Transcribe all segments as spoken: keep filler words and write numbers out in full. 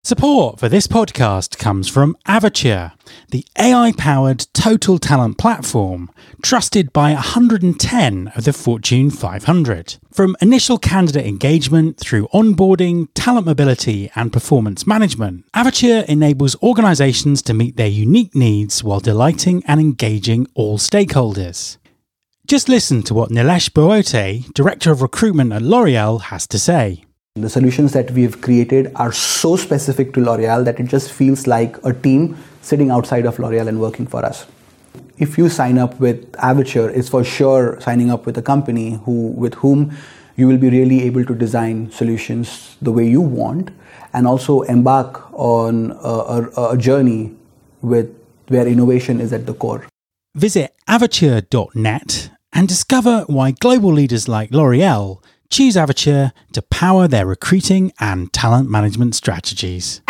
Support for this podcast comes from Avature, the A I-powered total talent platform trusted by one hundred ten of the Fortune five hundred. From initial candidate engagement through onboarding, talent mobility, and performance management, Avature enables organizations to meet their unique needs while delighting and engaging all stakeholders. Just listen to what Nilesh Boate, Director of Recruitment at L'Oréal, has to say. The solutions that we've created are so specific to L'Oréal that it just feels like a team sitting outside of L'Oréal and working for us. If you sign up with Avature, it's for sure signing up with a company who, with whom you will be really able to design solutions the way you want and also embark on a, a, a journey with where innovation is at the core. Visit avature dot net and discover why global leaders like L'Oréal choose Avature to power their recruiting and talent management strategies.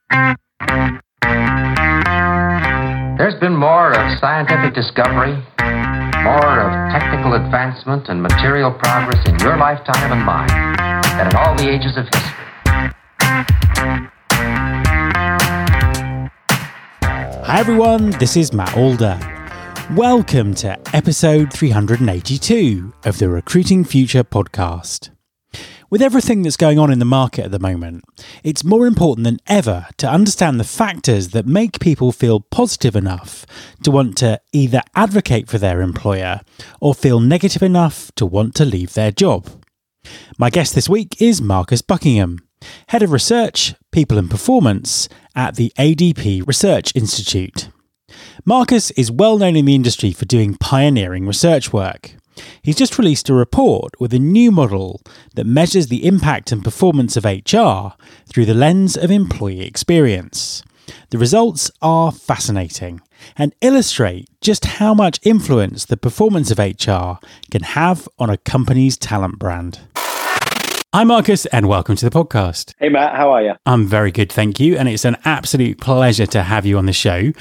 There's been more of scientific discovery, more of technical advancement and material progress in your lifetime and mine than in all the ages of history. Hi everyone, this is Matt Alder. Welcome to episode three hundred eighty-two of the Recruiting Future podcast. With everything that's going on in the market at the moment, it's more important than ever to understand the factors that make people feel positive enough to want to either advocate for their employer or feel negative enough to want to leave their job. My guest this week is Marcus Buckingham, Head of Research, People and Performance at the A D P Research Institute. Marcus is well known in the industry for doing pioneering research work. He's just released a report with a new model that measures the impact and performance of H R through the lens of employee experience. The results are fascinating and illustrate just how much influence the performance of H R can have on a company's talent brand. Hi Marcus, and welcome to the podcast. Hey Matt, how are you? I'm very good, thank you, and it's an absolute pleasure to have you on the show.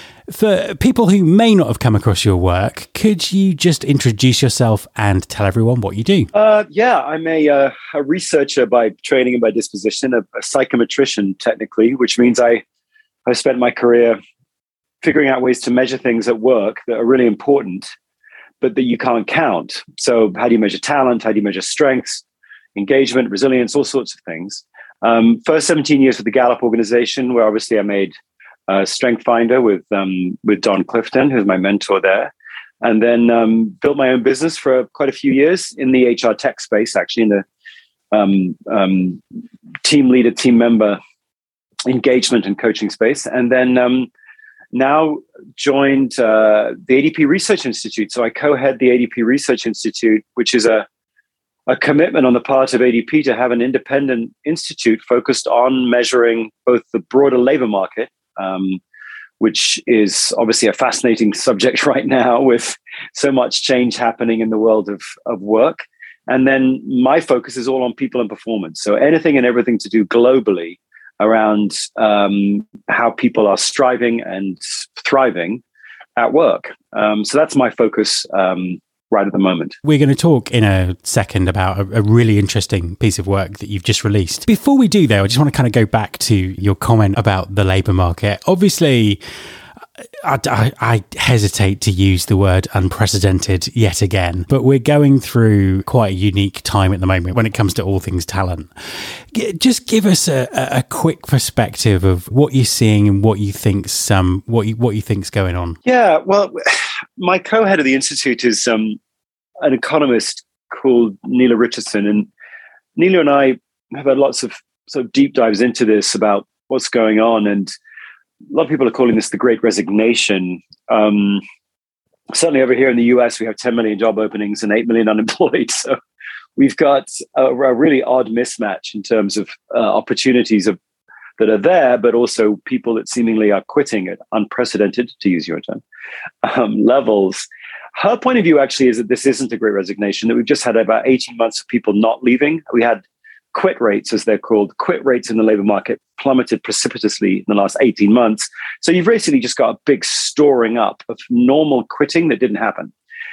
For people who may not have come across your work, could you just introduce yourself and tell everyone what you do? Uh, yeah, I'm a, uh, a researcher by training and by disposition, a, a psychometrician technically, which means I, I spent my career figuring out ways to measure things at work that are really important, but that you can't count. So how do you measure talent? How do you measure strengths, engagement, resilience, all sorts of things? Um, first seventeen years with the Gallup organization, where obviously I made Uh, Strength Finder with um, with Don Clifton, who's my mentor there, and then um, built my own business for quite a few years in the H R tech space, actually in the um, um, team leader, team member engagement and coaching space, and then um, now joined uh, the A D P Research Institute. So I co-head the A D P Research Institute, which is a a commitment on the part of A D P to have an independent institute focused on measuring both the broader labor market, Um, which is obviously a fascinating subject right now with so much change happening in the world of, of work. And then my focus is all on people and performance. So anything and everything to do globally around um, how people are striving and thriving at work. Um, so that's my focus um right at the moment. We're going to talk in a second about a, a really interesting piece of work that you've just released. Before we do though, I just want to kind of go back to your comment about the labour market. Obviously, I, I, I hesitate to use the word unprecedented yet again, but we're going through quite a unique time at the moment when it comes to all things talent. Just give us a, a quick perspective of what you're seeing and what you think's um what you what you think's going on. Yeah, well, my co-head of the institute is um, an economist called Neela Richardson, and Neela and I have had lots of sort of deep dives into this about what's going on, and a lot of people are calling this the Great Resignation. Um, certainly over here in the U S, we have ten million job openings and eight million unemployed. So we've got a, a really odd mismatch in terms of uh, opportunities of, that are there, but also people that seemingly are quitting at unprecedented, to use your term, um, levels. Her point of view actually is that this isn't a Great Resignation, that we've just had about eighteen months of people not leaving. We had quit rates, as they're called, quit rates in the labor market plummeted precipitously in the last eighteen months. So you've basically just got a big storing up of normal quitting that didn't happen.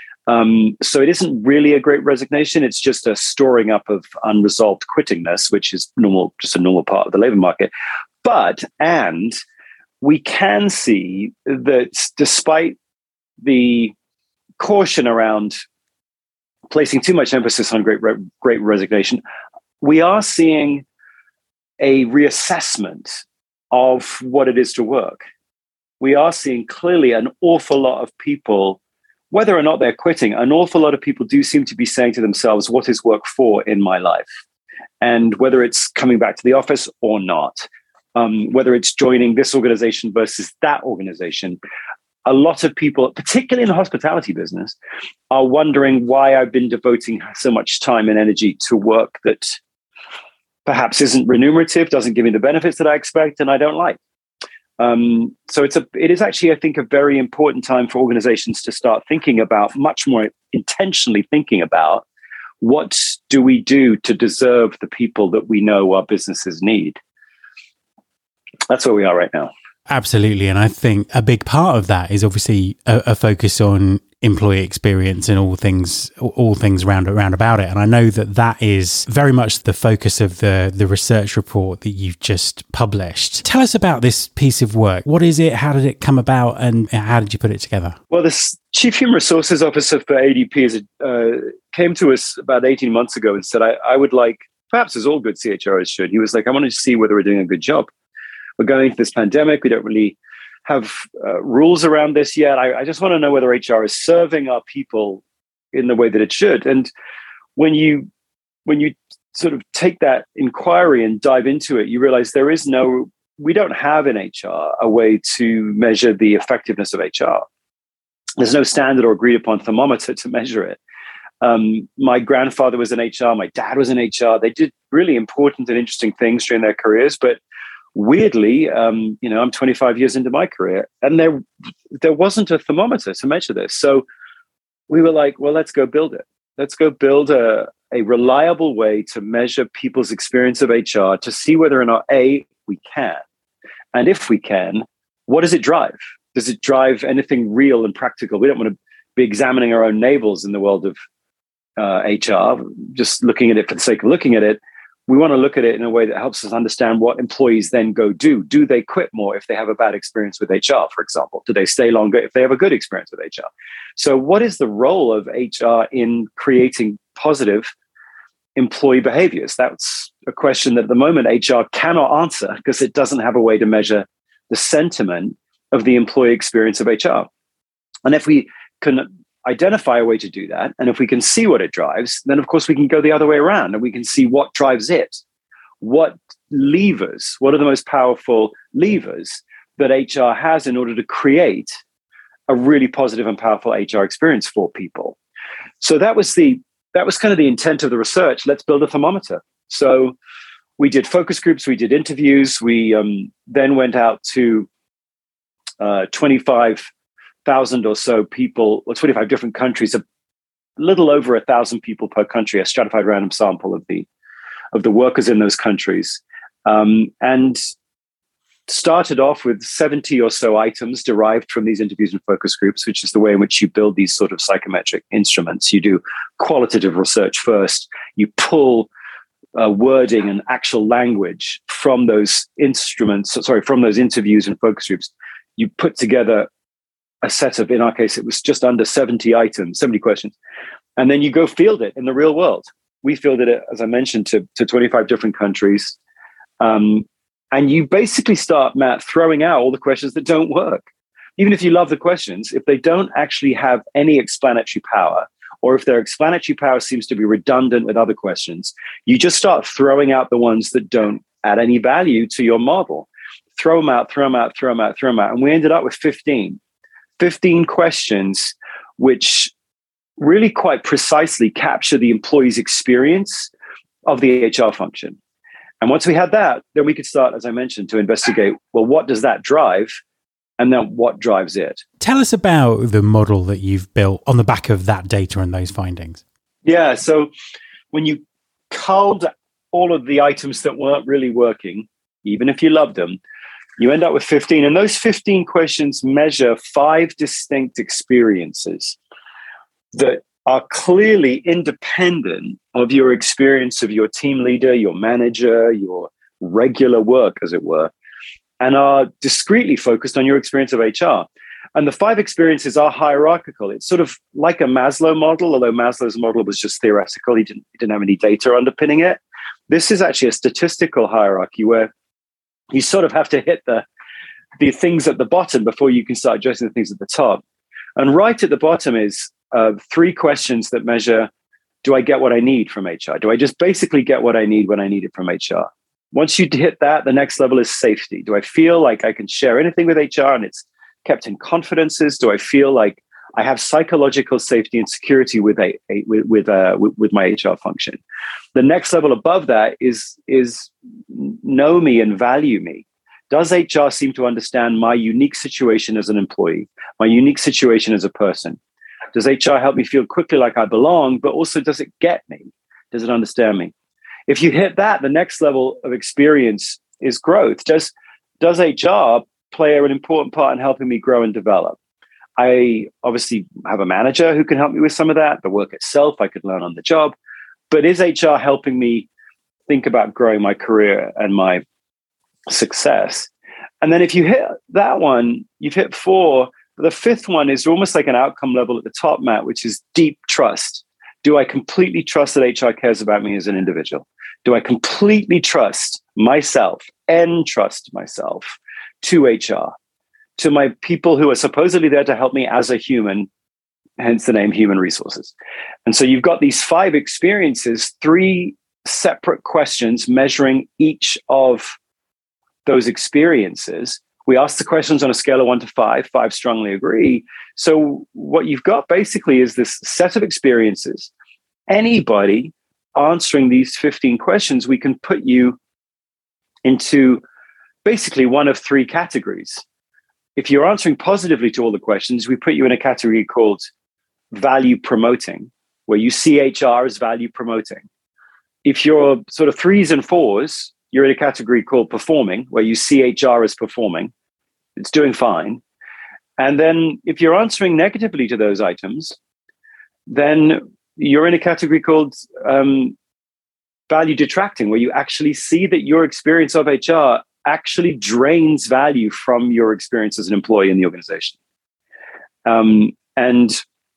Um, so it isn't really a Great Resignation. It's just a storing up of unresolved quittingness, which is normal, just a normal part of the labor market. But, and we can see that despite the caution around placing too much emphasis on great, great resignation, we are seeing a reassessment of what it is to work. We are seeing clearly an awful lot of people, whether or not they're quitting, an awful lot of people do seem to be saying to themselves, what is work for in my life? And whether it's coming back to the office or not, um, whether it's joining this organization versus that organization, a lot of people, particularly in the hospitality business, are wondering why I've been devoting so much time and energy to work that perhaps isn't remunerative, doesn't give me the benefits that I expect, and I don't like. Um, so it's a, it is actually, I think, a very important time for organizations to start thinking about, much more intentionally thinking about, what do we do to deserve the people that we know our businesses need? That's where we are right now. Absolutely. And I think a big part of that is obviously a, a focus on employee experience and all things, all things round, round about it. And I know that that is very much the focus of the, the research report that you've just published. Tell us about this piece of work. What is it? How did it come about? And how did you put it together? Well, this Chief Human Resources Officer for A D P is, uh, came to us about eighteen months ago and said, I, I would like, perhaps as all good C H R Os should, he was like, I wanted to see whether we're doing a good job. We're going into this pandemic. We don't really have uh, rules around this yet. I, I just want to know whether H R is serving our people in the way that it should. And when you when you sort of take that inquiry and dive into it, you realize there is no, we don't have in H R a way to measure the effectiveness of H R. There's no standard or agreed upon thermometer to measure it. Um, my grandfather was in H R. My dad was in H R. They did really important and interesting things during their careers, but weirdly, um, you know, I'm twenty-five years into my career, and there there wasn't a thermometer to measure this. So we were like, well, let's go build it. Let's go build a, a reliable way to measure people's experience of H R to see whether or not, A, we can. And if we can, what does it drive? Does it drive anything real and practical? We don't want to be examining our own navels in the world of uh, H R, just looking at it for the sake of looking at it. We want to look at it in a way that helps us understand what employees then go do. Do they quit more if they have a bad experience with H R, for example? Do they stay longer if they have a good experience with H R? So what is the role of H R in creating positive employee behaviors? That's a question that at the moment H R cannot answer because it doesn't have a way to measure the sentiment of the employee experience of H R. And if we can identify a way to do that, and if we can see what it drives, then of course we can go the other way around and we can see what drives it. What levers, what are the most powerful levers that H R has in order to create a really positive and powerful H R experience for people? So that was the that was kind of the intent of the research. Let's build a thermometer. So we did focus groups, we did interviews, we um, then went out to uh, twenty-five thousand or so people, or twenty-five different countries, a little over a thousand people per country, a stratified random sample of the of the workers in those countries, um, and started off with seventy or so items derived from these interviews and focus groups, which is the way in which you build these sort of psychometric instruments. You do qualitative research first. You pull uh, wording and actual language from those instruments, sorry, from those interviews and focus groups. You put together a set of, in our case, it was just under seventy items, seventy questions. And then you go field it in the real world. We fielded it, as I mentioned, to, to twenty-five different countries. Um, and you basically start, Matt, throwing out all the questions that don't work. Even if you love the questions, if they don't actually have any explanatory power, or if their explanatory power seems to be redundant with other questions, you just start throwing out the ones that don't add any value to your model. Throw them out, throw them out, throw them out, throw them out. And we ended up with fifteen. fifteen questions, which really quite precisely capture the employee's experience of the H R function. And once we had that, then we could start, as I mentioned, to investigate, well, what does that drive? And then what drives it? Tell us about the model that you've built on the back of that data and those findings. Yeah, so when you culled all of the items that weren't really working, even if you loved them, you end up with fifteen. And those fifteen questions measure five distinct experiences that are clearly independent of your experience of your team leader, your manager, your regular work, as it were. and are discreetly focused on your experience of H R. And the five experiences are hierarchical. It's sort of like a Maslow model, although Maslow's model was just theoretical. He didn't, he didn't have any data underpinning it. This is actually a statistical hierarchy where you sort of have to hit the, the things at the bottom before you can start addressing the things at the top. And right at the bottom is uh, three questions that measure, do I get what I need from H R? Do I just basically get what I need when I need it from H R? Once you hit that, the next level is safety. Do I feel like I can share anything with H R and it's kept in confidences? Do I feel like I have psychological safety and security with a, a with with, uh, with with my H R function? The next level above that is is know me and value me. Does H R seem to understand my unique situation as an employee, my unique situation as a person? Does H R help me feel quickly like I belong, but also does it get me? Does it understand me? If you hit that, the next level of experience is growth. Does does H R play an important part in helping me grow and develop? I obviously have a manager who can help me with some of that. The work itself, I could learn on the job. But is H R helping me think about growing my career and my success? And then if you hit that one, you've hit four. The fifth one is almost like an outcome level at the top, Matt, which is deep trust. Do I completely trust that H R cares about me as an individual? Do I completely trust myself and trust myself to H R, to my people who are supposedly there to help me as a human, hence the name human resources? And so you've got these five experiences, three separate questions measuring each of those experiences. We ask the questions on a scale of one to five, five strongly agree. So what you've got basically is this set of experiences. Anybody answering these fifteen questions, we can put you into basically one of three categories. If you're answering positively to all the questions, we put you in a category called value promoting, where you see H R as value promoting. If you're sort of threes and fours, you're in a category called performing, where you see H R as performing. It's doing fine. And then if you're answering negatively to those items, then you're in a category called um, value detracting, where you actually see that your experience of H R actually drains value from your experience as an employee in the organization. Um, and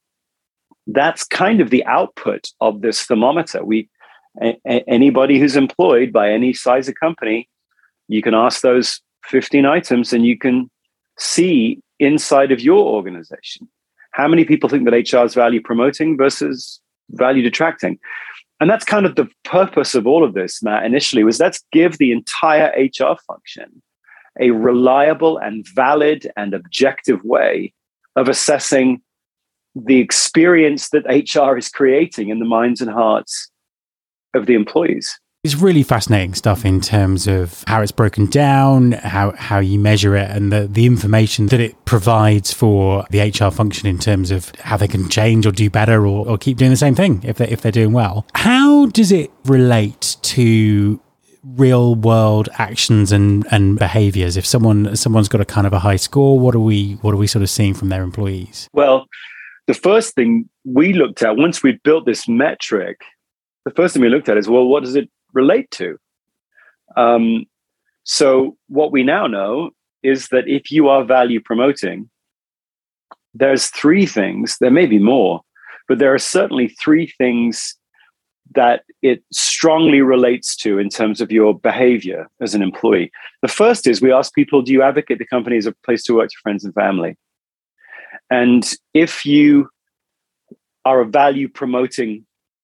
that's kind of the output of this thermometer. We, a, a, anybody who's employed by any size of company, you can ask those fifteen items and you can see inside of your organization how many people think that H R is value promoting versus value detracting. And that's kind of the purpose of all of this, Matt, initially, was let's give the entire H R function a reliable and valid and objective way of assessing the experience that H R is creating in the minds and hearts of the employees. It's really fascinating stuff in terms of how it's broken down, how, how you measure it, and the, the information that it provides for the H R function in terms of how they can change or do better or, or keep doing the same thing if, they, if they're doing well. How does it relate to real world actions and, and behaviors? If someone someone's got a kind of a high score, what are we what are we sort of seeing from their employees? Well, the first thing we looked at once we'd built this metric, the first thing we looked at is, well, what does it relate to? Um, so what we now know is that if you are value promoting, there's three things, there may be more, but there are certainly three things that it strongly relates to in terms of your behavior as an employee. The first is we ask people, do you advocate the company as a place to work for friends and family? And if you are a value promoting,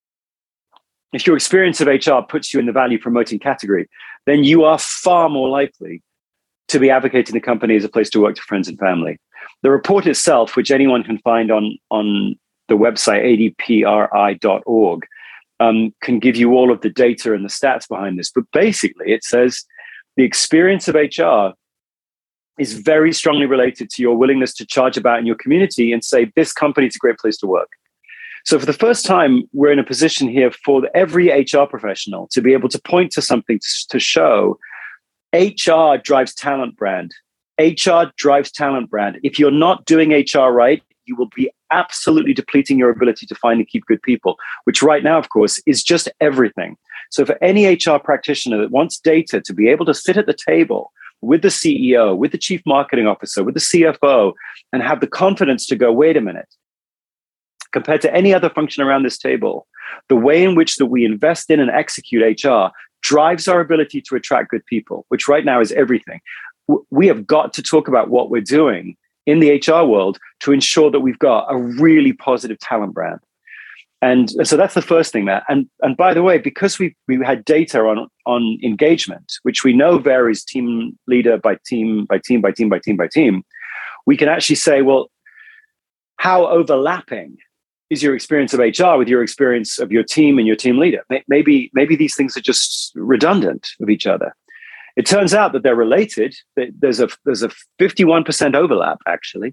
if your experience of H R puts you in the value promoting category, then you are far more likely to be advocating the company as a place to work for friends and family. The report itself, which anyone can find on, on the website A D P R I dot org, um, can give you all of the data and the stats behind this. But basically, it says the experience of H R is very strongly related to your willingness to charge about in your community and say, this company is a great place to work. So for the first time, we're in a position here for every H R professional to be able to point to something to, to show H R drives talent brand. H R drives talent brand. If you're not doing H R right, you will be absolutely depleting your ability to find and keep good people, which right now, of course, is just everything. So for any H R practitioner that wants data to be able to sit at the table with the C E O, with the chief marketing officer, with the C F O, and have the confidence to go, wait a minute, compared to any other function around this table, the way in which that we invest in and execute H R drives our ability to attract good people, which right now is everything. We have got to talk about what we're doing in the H R world to ensure that we've got a really positive talent brand. And so that's the first thing there. And, and by the way, because we we had data on, on engagement, which we know varies team leader by team, by team, by team, by team, by team, we can actually say, well, how overlapping is your experience of H R with your experience of your team and your team leader? Maybe, maybe these things are just redundant of each other. It turns out that they're related. There's a, there's a fifty-one percent overlap, actually.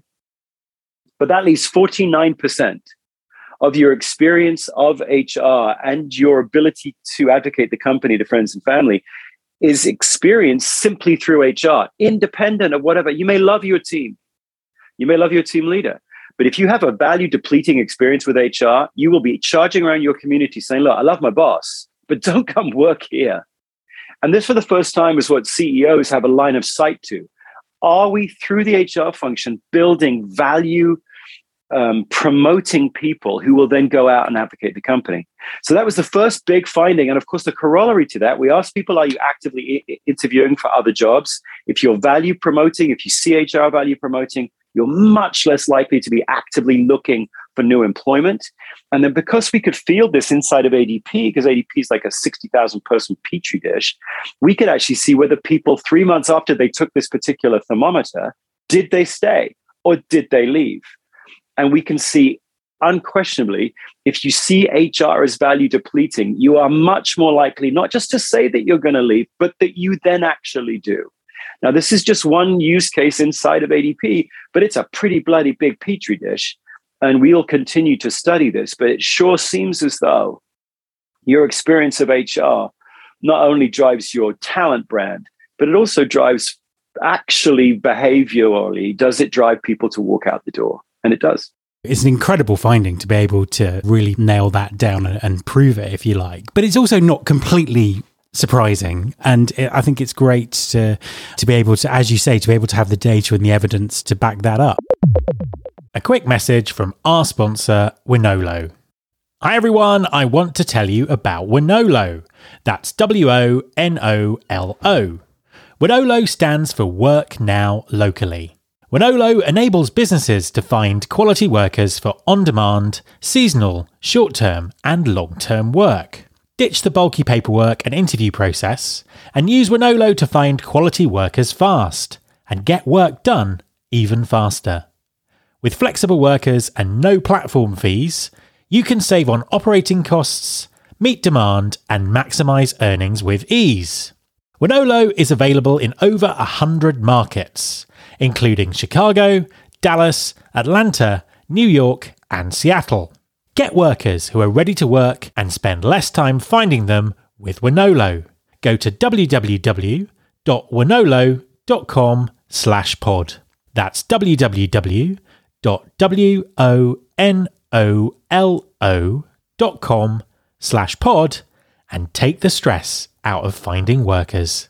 But that leaves forty-nine percent of your experience of H R and your ability to advocate the company to friends and family is experienced simply through H R, independent of whatever. You may love your team. You may love your team leader. But if you have a value depleting experience with H R, you will be charging around your community saying, look, I love my boss, but don't come work here. And this, for the first time, is what C E Os have a line of sight to. Are we, through the H R function, building value, um, promoting people who will then go out and advocate the company? So that was the first big finding. And of course, the corollary to that, we asked people, are you actively I- interviewing for other jobs? If you're value promoting, if you see H R value promoting, you're much less likely to be actively looking for new employment. And then because we could field this inside of A D P, because A D P is like a sixty thousand person petri dish, we could actually see whether people three months after they took this particular thermometer, did they stay or did they leave? And we can see unquestionably, if you see H R as value depleting, you are much more likely not just to say that you're going to leave, but that you then actually do. Now, this is just one use case inside of A D P, but it's a pretty bloody big petri dish. And we'll continue to study this, but it sure seems as though your experience of H R not only drives your talent brand, but it also drives actually behaviorally, does it drive people to walk out the door? And it does. It's an incredible finding to be able to really nail that down and, and prove it, if you like. But it's also not completely surprising. And it, I think it's great to, to be able to, as you say, to be able to have the data and the evidence to back that up. A quick message from our sponsor, Wonolo. Hi everyone, I want to tell you about Wonolo. That's W O N O L O. Wonolo stands for Work Now Locally. Wonolo enables businesses to find quality workers for on-demand, seasonal, short-term and long-term work. Ditch the bulky paperwork and interview process and use Wonolo to find quality workers fast and get work done even faster. With flexible workers and no platform fees, you can save on operating costs, meet demand, and maximise earnings with ease. Wonolo is available in over one hundred markets, including Chicago, Dallas, Atlanta, New York, and Seattle. Get workers who are ready to work and spend less time finding them with Wonolo. Go to w w w dot wonolo dot com slash pod. That's w w w dot w o n o l o dot com slash pod and take the stress out of finding workers.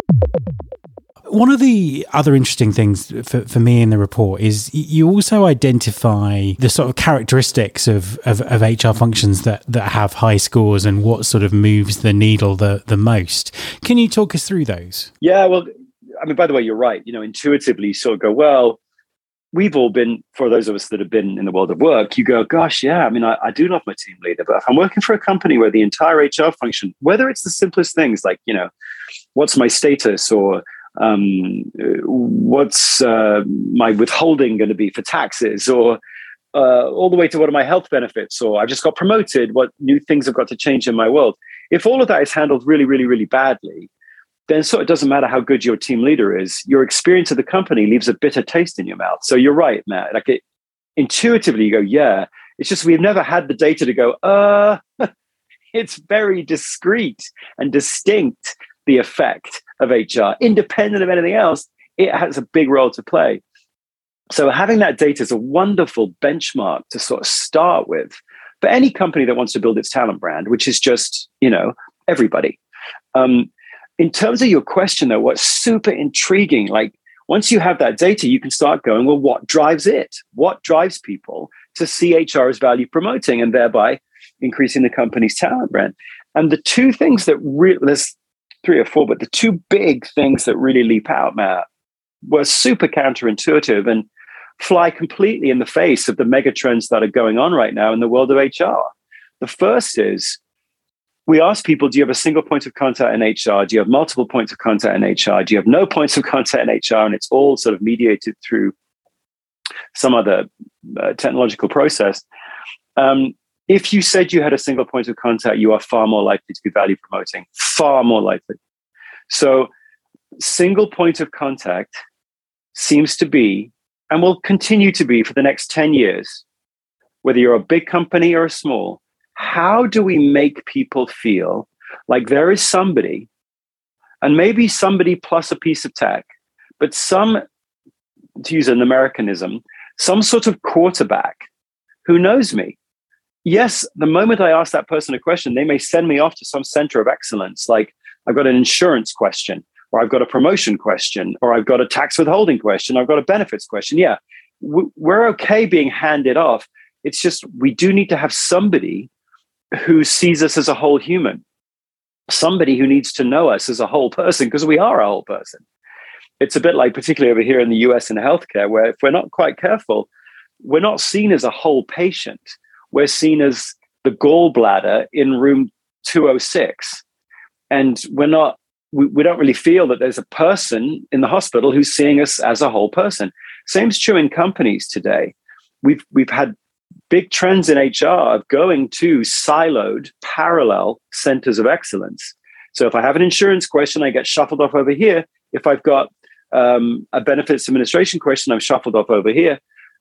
One of the other interesting things for, for me in the report is you also identify the sort of characteristics of, of, of H R functions that, that have high scores and what sort of moves the needle the, the most. Can you talk us through those? Yeah, well, I mean, by the way, you're right. You know, intuitively you sort of go, well, we've all been, for those of us that have been in the world of work, you go, gosh, yeah, I mean, I, I do love my team leader, but if I'm working for a company where the entire H R function, whether it's the simplest things like, you know, what's my status or um, what's uh, my withholding going to be for taxes or uh, all the way to what are my health benefits or I've just got promoted, what new things have got to change in my world. If all of that is handled really, really, really badly, then so it doesn't matter how good your team leader is. Your experience of the company leaves a bitter taste in your mouth. So you're right, Matt. Like it, intuitively, you go, yeah. It's just we've never had the data to go, uh, it's very discrete and distinct, the effect of H R. Independent of anything else, it has a big role to play. So having that data is a wonderful benchmark to sort of start with for any company that wants to build its talent brand, which is just, you know, everybody. Um, in terms of your question, though, what's super intriguing, like once you have that data, you can start going, well, what drives it? What drives people to see H R as value promoting and thereby increasing the company's talent brand? And the two things that really, there's three or four, but the two big things that really leap out, Matt, were super counterintuitive and fly completely in the face of the mega trends that are going on right now in the world of H R. The first is, we ask people, do you have a single point of contact in H R? Do you have multiple points of contact in H R? Do you have no points of contact in H R? And it's all sort of mediated through some other uh, technological process. Um, if you said you had a single point of contact, you are far more likely to be value promoting, far more likely. So single point of contact seems to be, and will continue to be for the next ten years, whether you're a big company or a small, how do we make people feel like there is somebody, and maybe somebody plus a piece of tech, but some, to use an Americanism, some sort of quarterback who knows me? Yes, the moment I ask that person a question, they may send me off to some center of excellence, like I've got an insurance question, or I've got a promotion question, or I've got a tax withholding question, I've got a benefits question. Yeah, we're okay being handed off. It's just we do need to have somebody who sees us as a whole human, somebody who needs to know us as a whole person, because we are a whole person. It's a bit like, particularly over here in the U S in healthcare, where if we're not quite careful, we're not seen as a whole patient. We're seen as the gallbladder in room two oh six. And we're not, we, we don't really feel that there's a person in the hospital who's seeing us as a whole person. Same's true in companies today. We've, we've had big trends in H R of going to siloed, parallel centers of excellence. So if I have an insurance question, I get shuffled off over here. If I've got um, a benefits administration question, I'm shuffled off over here.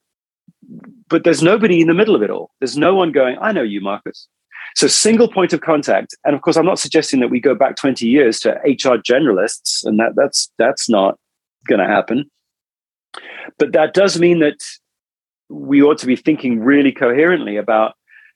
But there's nobody in the middle of it all. There's no one going, I know you, Marcus. So single point of contact. And of course, I'm not suggesting that we go back twenty years to H R generalists, and that, that's, that's not going to happen. But that does mean that we ought to be thinking really coherently about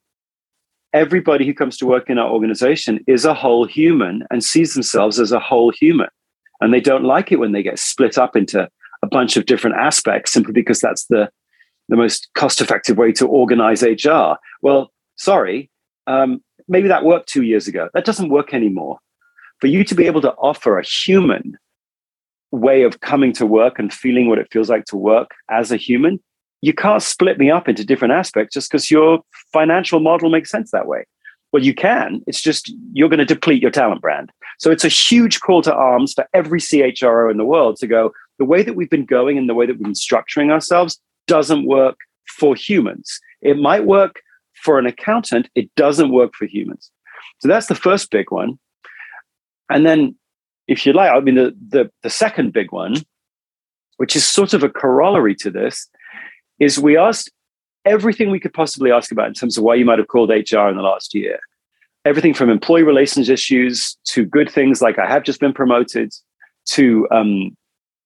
everybody who comes to work in our organization is a whole human and sees themselves as a whole human. And they don't like it when they get split up into a bunch of different aspects simply because that's the, the most cost-effective way to organize H R. Well, sorry, um, maybe that worked two years ago. That doesn't work anymore. For you to be able to offer a human way of coming to work and feeling what it feels like to work as a human, you can't split me up into different aspects just because your financial model makes sense that way. Well, you can. It's just you're going to deplete your talent brand. So it's a huge call to arms for every C H R O in the world to go, the way that we've been going and the way that we've been structuring ourselves doesn't work for humans. It might work for an accountant. It doesn't work for humans. So that's the first big one. And then, if you like, I mean, the, the, the second big one, which is sort of a corollary to this, is we asked everything we could possibly ask about in terms of why you might have called H R in the last year. Everything from employee relations issues to good things like I have just been promoted to um,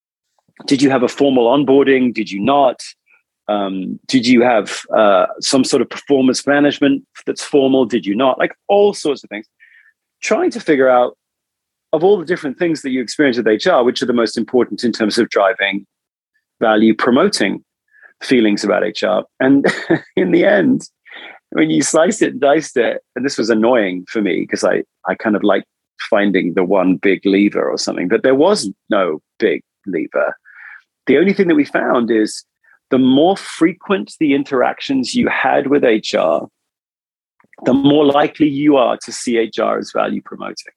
did you have a formal onboarding? Did you not? Um, did you have uh, some sort of performance management that's formal? Did you not? Like all sorts of things. Trying to figure out, of all the different things that you experience with H R, which are the most important in terms of driving value, promoting feelings about H R. And in the end, when you sliced it and diced it, and this was annoying for me because I, I kind of like finding the one big lever or something, but there was no big lever. The only thing that we found is the more frequent the interactions you had with H R, the more likely you are to see H R as value promoting.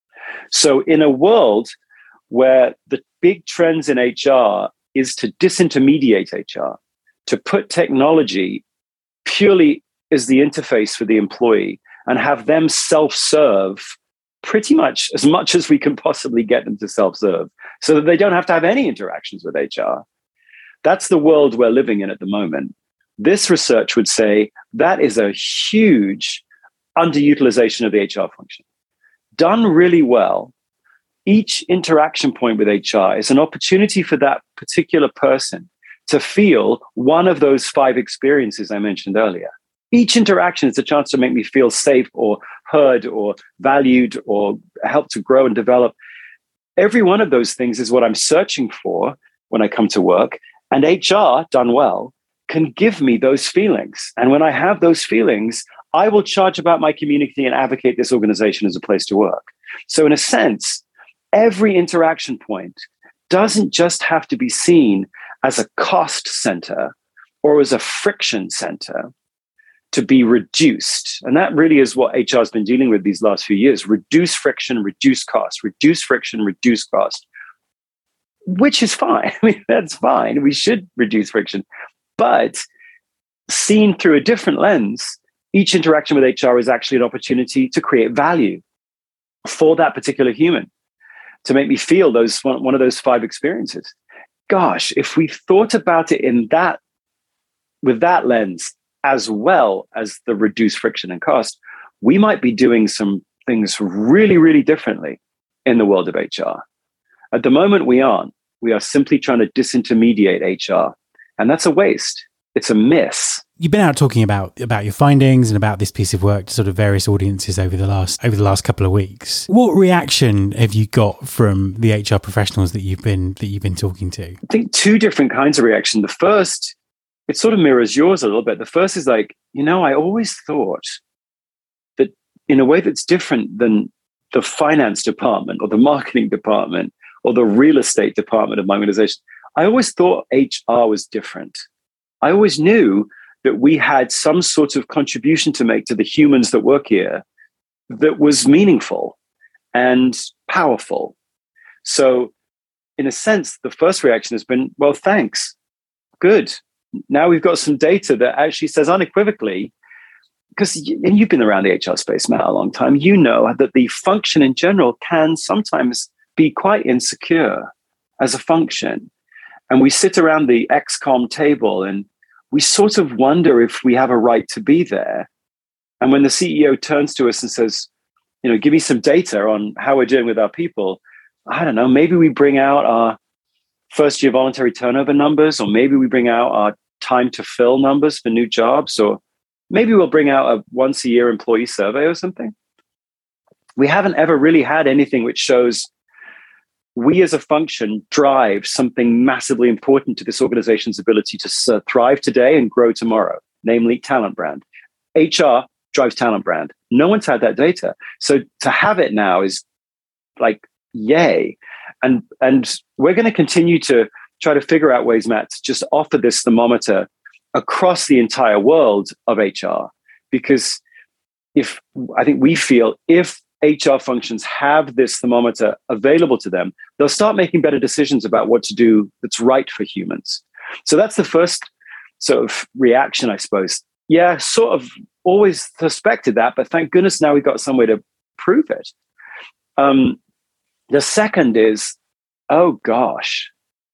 So in a world where the big trends in H R is to disintermediate H R, to put technology purely as the interface for the employee and have them self-serve pretty much as much as we can possibly get them to self-serve so that they don't have to have any interactions with H R. That's the world we're living in at the moment. This research would say that is a huge underutilization of the H R function. Done really well, each interaction point with H R is an opportunity for that particular person to feel one of those five experiences I mentioned earlier. Each interaction is a chance to make me feel safe or heard or valued or help to grow and develop. every one of those things is what I'm searching for when I come to work. And H R, done well, can give me those feelings. And when I have those feelings, I will charge about my community and advocate this organization as a place to work. So in a sense, every interaction point doesn't just have to be seen as a cost center or as a friction center to be reduced. And that really is what H R has been dealing with these last few years. Reduce friction, reduce cost, reduce friction, reduce cost, which is fine. I mean, that's fine. We should reduce friction. But seen through a different lens, each interaction with H R is actually an opportunity to create value for that particular human, to make me feel those one, one of those five experiences. Gosh, if we thought about it in that, with that lens, as well as the reduced friction and cost, we might be doing some things really, really differently in the world of H R. At the moment, we aren't. We are simply trying to disintermediate H R. And that's a waste. It's a miss. You've been out talking about about your findings and about this piece of work to sort of various audiences over the last over the last couple of weeks. What reaction have you got from the H R professionals that you've been that you've been talking to? I think two different kinds of reaction. The first, it sort of mirrors yours a little bit. The first is like, you know, I always thought that in a way that's different than the finance department or the marketing department or the real estate department of my organization, I always thought H R was different. I always knew that we had some sort of contribution to make to the humans that work here that was meaningful and powerful. So in a sense, the first reaction has been, well, thanks. Good. Now we've got some data that actually says unequivocally, because and you've been around the H R space, Matt, a long time, you know that the function in general can sometimes be quite insecure as a function. And we sit around the X COM table and we sort of wonder if we have a right to be there. And when the C E O turns to us and says, you know, give me some data on how we're doing with our people, I don't know, maybe we bring out our first year voluntary turnover numbers, or maybe we bring out our time to fill numbers for new jobs, or maybe we'll bring out a once a year employee survey or something. We haven't ever really had anything which shows we as a function drive something massively important to this organization's ability to thrive today and grow tomorrow, namely talent brand. H R drives talent brand. No one's had that data. So to have it now is like, yay. And, and we're going to continue to try to figure out ways, Matt, to just offer this thermometer across the entire world of H R. Because if I think we feel if H R functions have this thermometer available to them, they'll start making better decisions about what to do that's right for humans. So that's the first sort of reaction, I suppose. Yeah, sort of always suspected that, but thank goodness now we've got some way to prove it. Um, the second is, oh gosh,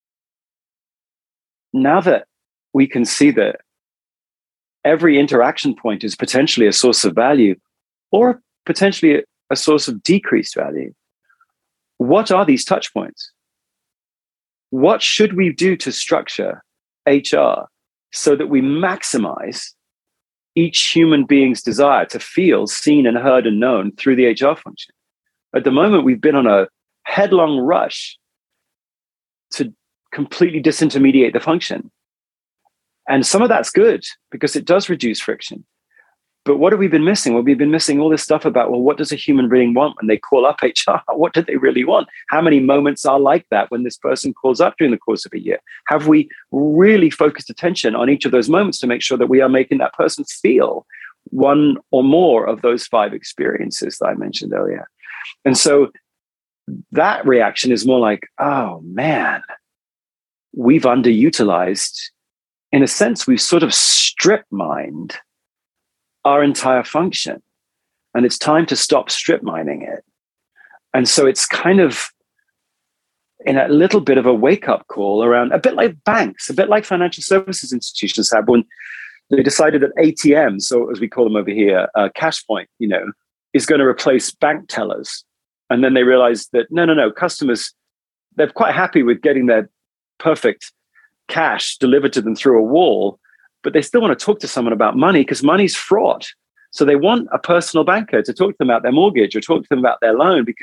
now that we can see that every interaction point is potentially a source of value or potentially a a source of decreased value. What are these touch points? What should we do to structure H R so that we maximize each human being's desire to feel seen and heard and known through the H R function? At the moment, we've been on a headlong rush to completely disintermediate the function. And some of that's good because it does reduce friction. But what have we been missing? Well, we've been missing all this stuff about, well, what does a human being want when they call up H R? What do they really want? How many moments are like that when this person calls up during the course of a year? Have we really focused attention on each of those moments to make sure that we are making that person feel one or more of those five experiences that I mentioned earlier? And so that reaction is more like, oh man, we've underutilized. In a sense, we've sort of strip mined our entire function. And it's time to stop strip mining it. And so it's kind of in a little bit of a wake-up call around, a bit like banks, a bit like financial services institutions have when they decided that A T Ms, or as we call them over here, uh, cash point, you know, is going to replace bank tellers. And then they realized that, no, no, no, customers, they're quite happy with getting their perfect cash delivered to them through a wall, but they still want to talk to someone about money because money's fraught. So they want a personal banker to talk to them about their mortgage or talk to them about their loan because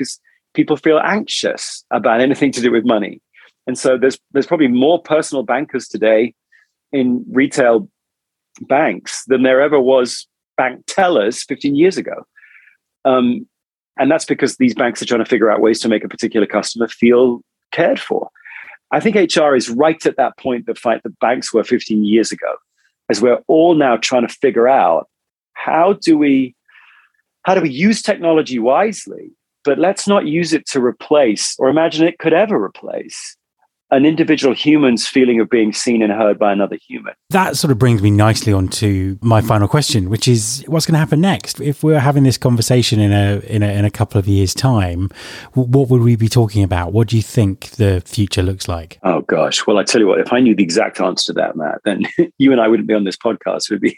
people feel anxious about anything to do with money. And so there's there's probably more personal bankers today in retail banks than there ever was bank tellers fifteen years ago. Um, and that's because these banks are trying to figure out ways to make a particular customer feel cared for. I think H R is right at that point that fight the banks were fifteen years ago, as we're all now trying to figure out how do we how do we use technology wisely, but let's not use it to replace or imagine it could ever replace an individual human's feeling of being seen and heard by another human. That sort of brings me nicely on to my final question, which is what's going to happen next? If we're having this conversation in a, in a in a couple of years' time, what would we be talking about? What do you think the future looks like? Oh, gosh. Well, I tell you what, if I knew the exact answer to that, Matt, then you and I wouldn't be on this podcast. We'd be,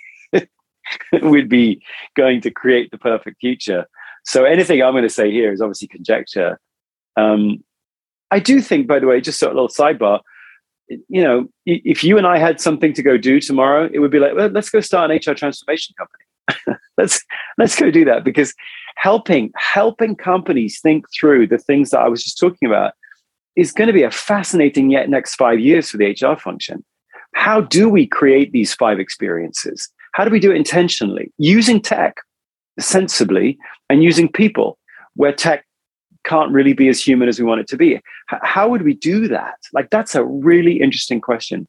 we'd be going to create the perfect future. So anything I'm going to say here is obviously conjecture. Um, I do think, by the way, just a little sidebar, you know, if you and I had something to go do tomorrow, it would be like, well, let's go start an H R transformation company. let's let's go do that, because helping helping companies think through the things that I was just talking about is going to be a fascinating yet next five years for the H R function. How do we create these five experiences? How do we do it intentionally, using tech sensibly and using people where tech can't really be as human as we want it to be? H- how would we do that? Like, that's a really interesting question.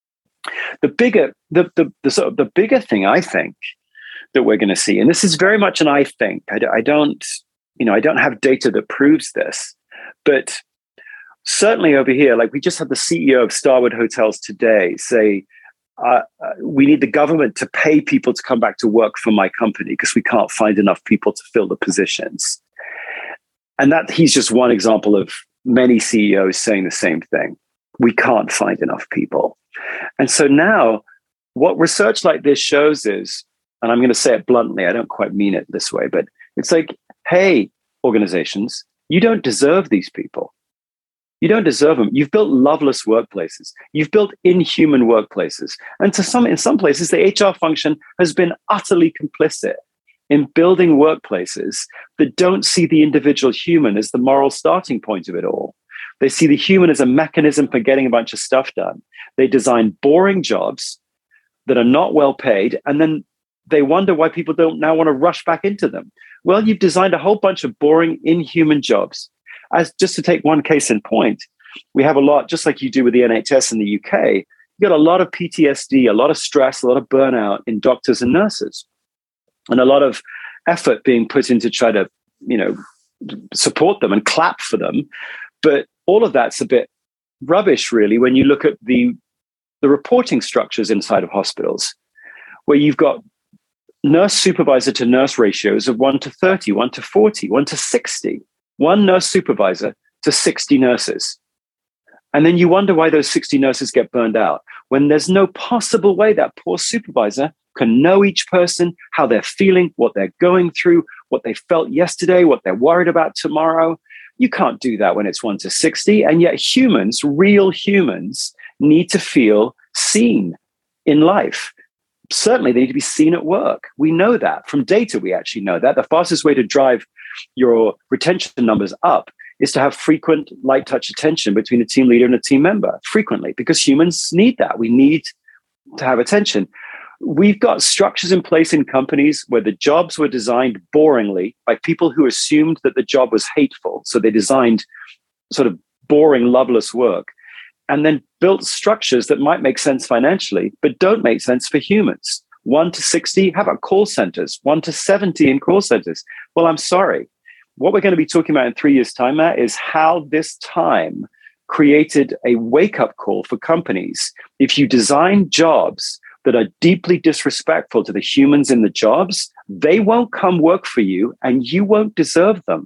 The bigger, the the, the sort of the bigger thing I think that we're going to see, and this is very much an I think. I, d- I don't, you know, I don't have data that proves this, but certainly over here, like we just had the C E O of Starwood Hotels today say, uh, uh, we need the government to pay people to come back to work for my company because we can't find enough people to fill the positions. And that he's just one example of many C E Os saying the same thing. We can't find enough people. And so now what research like this shows is, and I'm going to say it bluntly, I don't quite mean it this way, but it's like, hey, organizations, you don't deserve these people. You don't deserve them. You've built loveless workplaces. You've built inhuman workplaces. And to some, in some places, the H R function has been utterly complicit in building workplaces that don't see the individual human as the moral starting point of it all. They see the human as a mechanism for getting a bunch of stuff done. They design boring jobs that are not well paid, and then they wonder why people don't now want to rush back into them. Well, you've designed a whole bunch of boring, inhuman jobs. As just to take one case in point, we have a lot, just like you do with the N H S in the U K, you got a lot of P T S D, a lot of stress, a lot of burnout in doctors and nurses, and a lot of effort being put in to try to, you know, support them and clap for them. But all of that's a bit rubbish, really, when you look at the, the reporting structures inside of hospitals, where you've got nurse supervisor to nurse ratios of one to thirty, one to forty, one to sixty, one nurse supervisor to sixty nurses. And then you wonder why those sixty nurses get burned out, when there's no possible way that poor supervisor can know each person, how they're feeling, what they're going through, what they felt yesterday, what they're worried about tomorrow. You can't do that when it's one to sixty. And yet humans, real humans, need to feel seen in life. Certainly, they need to be seen at work. We know that. From data, we actually know that. The fastest way to drive your retention numbers up is to have frequent light touch attention between a team leader and a team member, frequently, because humans need that. We need to have attention. We've got structures in place in companies where the jobs were designed boringly by people who assumed that the job was hateful. So they designed sort of boring, loveless work, and then built structures that might make sense financially, but don't make sense for humans. one to sixty, how about call centers? one to seventy in call centers. Well, I'm sorry. What we're going to be talking about in three years' time, Matt, is how this time created a wake-up call for companies. If you design jobs that are deeply disrespectful to the humans in the jobs, they won't come work for you and you won't deserve them.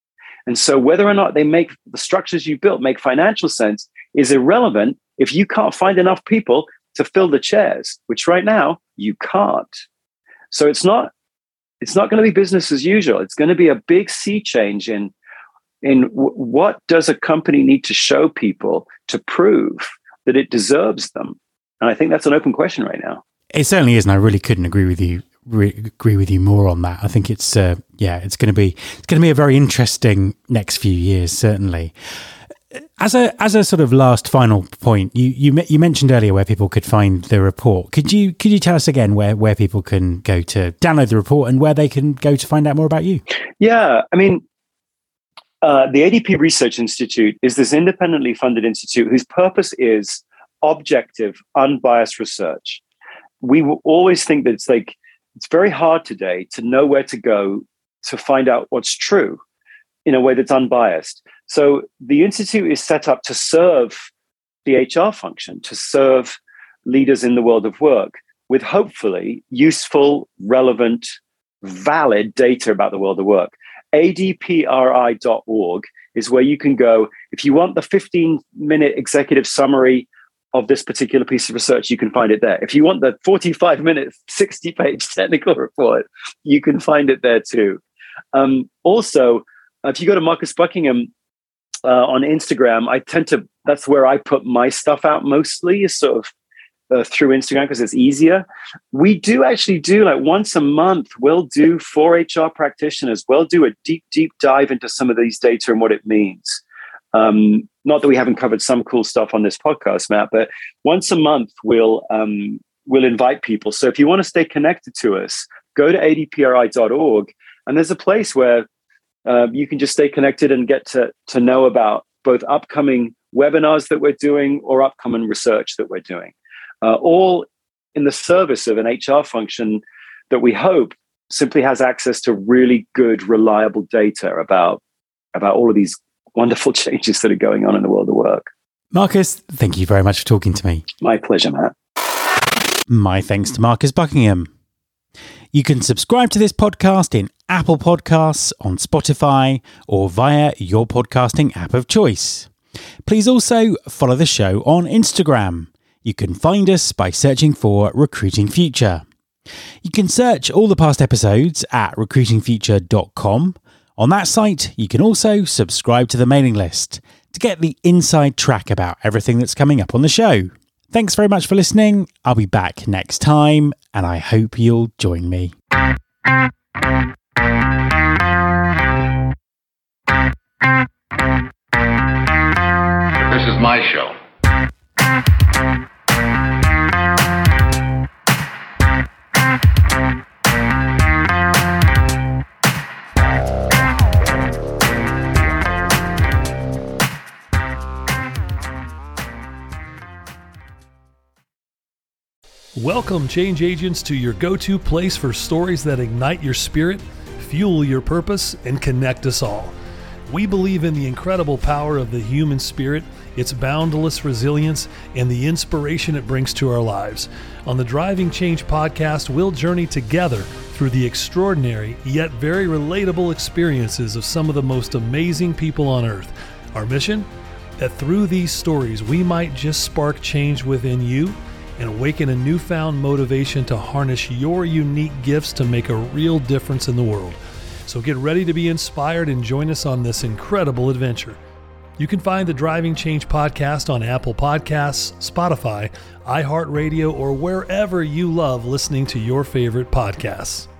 And so whether or not they make the structures you built make financial sense is irrelevant if you can't find enough people to fill the chairs, which right now you can't. So it's not it's not going to be business as usual. It's going to be a big sea change in in w- what does a company need to show people to prove that it deserves them. And I think that's an open question right now. It certainly is, and I really couldn't agree with you re- agree with you more on that. I think it's uh, yeah, it's going to be it's going to be a very interesting next few years, certainly. As a as a sort of last final point, you you you mentioned earlier where people could find the report. Could you could you tell us again where where people can go to download the report and where they can go to find out more about you? Yeah, I mean, uh, the A D P Research Institute is this independently funded institute whose purpose is objective, unbiased research. We will always think that it's like it's very hard today to know where to go to find out what's true in a way that's unbiased. So the Institute is set up to serve the H R function, to serve leaders in the world of work with hopefully useful, relevant, valid data about the world of work. A D P R I dot org is where you can go. If you want the fifteen-minute executive summary of this particular piece of research, you can find it there. If you want the forty-five-minute, sixty-page technical report, you can find it there too. Um, also, if you go to Marcus Buckingham uh, on Instagram, I tend to, that's where I put my stuff out mostly, is sort of uh, through Instagram because it's easier. We do actually do like once a month, we'll do for H R practitioners, we'll do a deep, deep dive into some of these data and what it means. Um, not that we haven't covered some cool stuff on this podcast, Matt, but once a month we'll um, we'll invite people. So if you want to stay connected to us, go to A D P R I dot org, and there's a place where uh, you can just stay connected and get to to know about both upcoming webinars that we're doing or upcoming research that we're doing, uh, all in the service of an H R function that we hope simply has access to really good, reliable data about about all of these wonderful changes that are going on in the world of work. Marcus, thank you very much for talking to me. My pleasure, Matt. My thanks to Marcus Buckingham. You can subscribe to this podcast in Apple Podcasts, on Spotify, or via your podcasting app of choice. Please also follow the show on Instagram. You can find us by searching for Recruiting Future. You can search all the past episodes at recruiting future dot com. On that site, you can also subscribe to the mailing list to get the inside track about everything that's coming up on the show. Thanks very much for listening. I'll be back next time, and I hope you'll join me. This is my show. Welcome, change agents, to your go-to place for stories that ignite your spirit, fuel your purpose, and connect us all. We believe in the incredible power of the human spirit, its boundless resilience, and the inspiration it brings to our lives. On the Driving Change podcast, we'll journey together through the extraordinary yet very relatable experiences of some of the most amazing people on earth. Our mission? That through these stories, we might just spark change within you and awaken a newfound motivation to harness your unique gifts to make a real difference in the world. So get ready to be inspired and join us on this incredible adventure. You can find the Driving Change podcast on Apple Podcasts, Spotify, iHeartRadio, or wherever you love listening to your favorite podcasts.